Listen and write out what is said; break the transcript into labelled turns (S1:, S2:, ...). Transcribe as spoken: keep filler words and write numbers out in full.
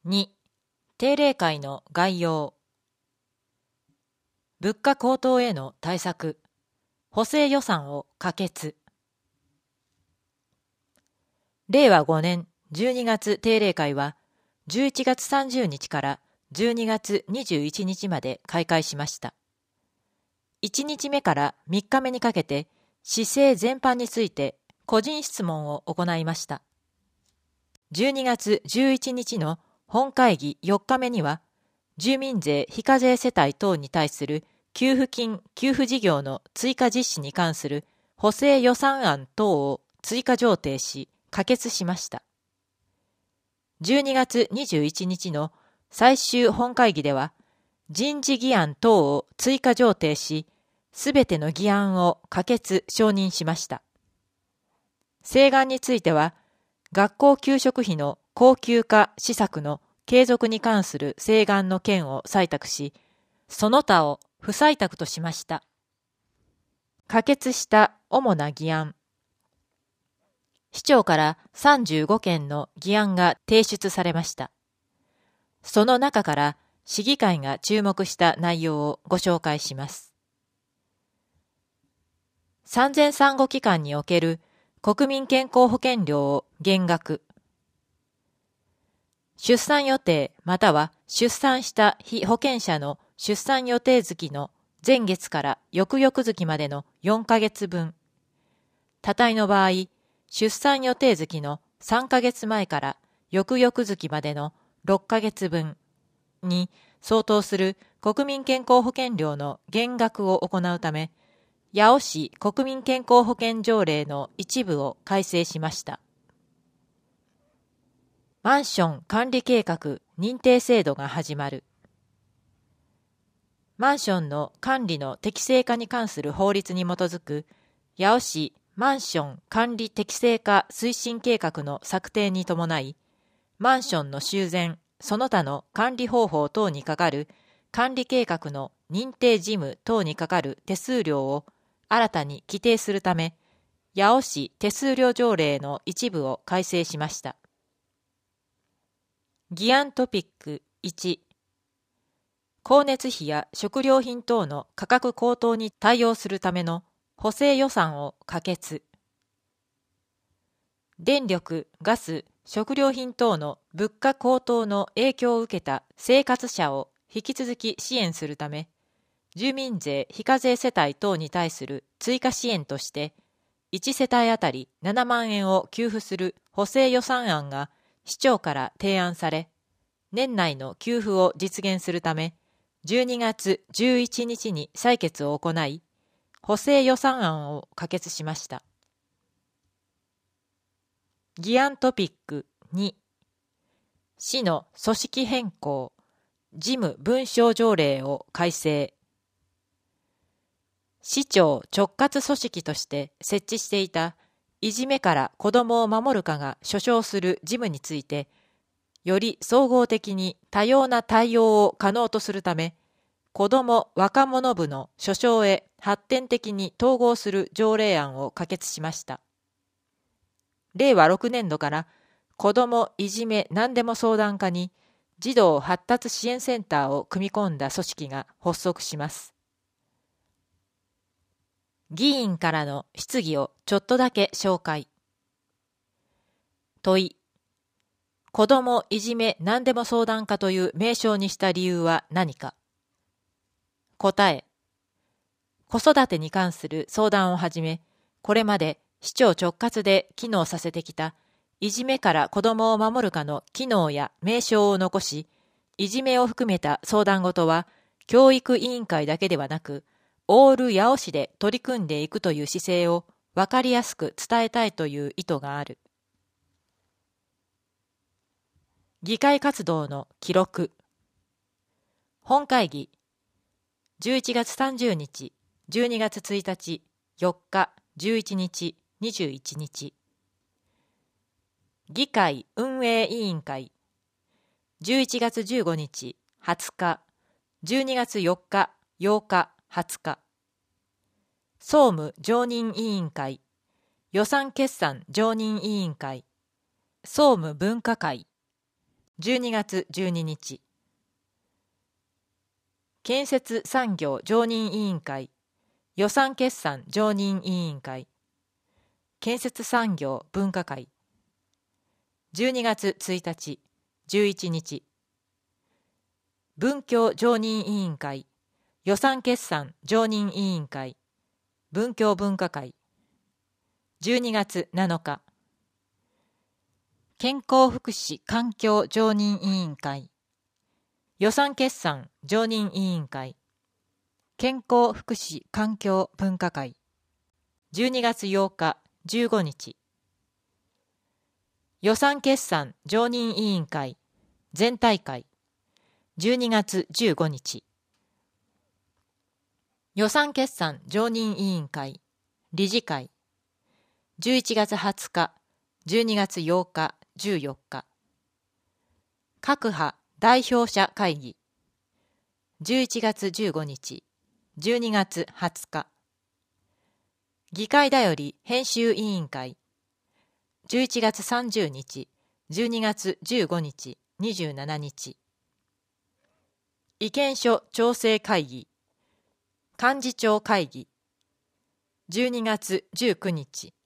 S1: に. 定例会の概要。物価高騰への対策。補正予算を可決。れいわごねんじゅうにがつ定例会はじゅういちがつさんじゅうにちからじゅうにがつにじゅういちにちまで開会しました。いちにちめからみっかめにかけて市政全般について個人質問を行いました。じゅうにがつじゅういちにちの本会議よっかめには、住民税非課税世帯等に対する給付金給付事業の追加実施に関する補正予算案等を追加上呈し、可決しました。じゅうにがつにじゅういちにちの最終本会議では、人事議案等を追加上呈し、すべての議案を可決・承認しました。請願については、学校給食費の恒久化施策の継続に関する請願の件を採択し、その他を不採択としました。可決した主な議案。市長からさんじゅうごけんの議案が提出されました。その中から市議会が注目した内容をご紹介します。産前産後期間における国民健康保険料を減額。出産予定または出産した被保険者の出産予定月の前月から翌々月までのよんかげつぶん。多胎の場合、出産予定月のさんかげつまえから翌々月までのろっかげつぶんに相当する国民健康保険料の減額を行うため、八尾市国民健康保険条例の一部を改正しました。マンション管理計画認定制度が始まる。マンションの管理の適正化に関する法律に基づく八尾市マンション管理適正化推進計画の策定に伴い、マンションの修繕、その他の管理方法等にかかる管理計画の認定事務等にかかる手数料を新たに規定するため、八尾市手数料条例の一部を改正しました。議案トピックいち、光熱費や食料品等の価格高騰に対応するための補正予算を可決。電力・ガス・食料品等の物価高騰の影響を受けた生活者を引き続き支援するため、住民税非課税世帯等に対する追加支援として、いちせたいあたりななまんえんを給付する補正予算案が市長から提案され、年内の給付を実現するため、じゅうにがつじゅういちにちに採決を行い、補正予算案を可決しました。議案トピックに、市の組織変更、事務文書条例を改正。市長直轄組織として設置していたいじめから子どもを守る課が所掌する事務について、より総合的に多様な対応を可能とするため、子ども・若者部の所掌へ発展的に統合する条例案を可決しました。れいわろくねんどから子どもいじめ何でも相談課に児童発達支援センターを組み込んだ組織が発足します。議員からの質疑をちょっとだけ紹介。問い。子どもいじめ何でも相談課という名称にした理由は何か。答え。子育てに関する相談をはじめ、これまで市長直轄で機能させてきたいじめから子どもを守る課の機能や名称を残し、いじめを含めた相談事は教育委員会だけではなく、オール八尾市で取り組んでいくという姿勢を分かりやすく伝えたいという意図がある。議会活動の記録。本会議じゅういちがつさんじゅうにち、じゅうにがつついたち、よっか、じゅういちにち、にじゅういちにち。議会運営委員会じゅういちがつじゅうごにち、はつか、じゅうにがつよっか、ようか、はつか。総務常任委員会、予算決算常任委員会、総務分科会。 じゅうにがつじゅうににち、建設産業常任委員会、予算決算常任委員会、建設産業分科会、じゅうにがつついたち、じゅういちにち、文教常任委員会、予算決算常任委員会、文教分科会、じゅうにがつなのか、健康福祉環境常任委員会、予算決算常任委員会、健康福祉環境分科会、じゅうにがつようか、じゅうごにち、予算決算常任委員会全体会、じゅうにがつじゅうごにち、予算決算常任委員会理事会、じゅういちがつはつか、じゅうにがつようか、じゅうよっか、各派代表者会議、じゅういちがつじゅうごにち、じゅうにがつはつか、議会だより編集委員会、じゅういちがつさんじゅうにち、じゅうにがつじゅうごにち、にじゅうしちにち、意見書調整会議、幹事長会議、じゅうにがつじゅうくにち、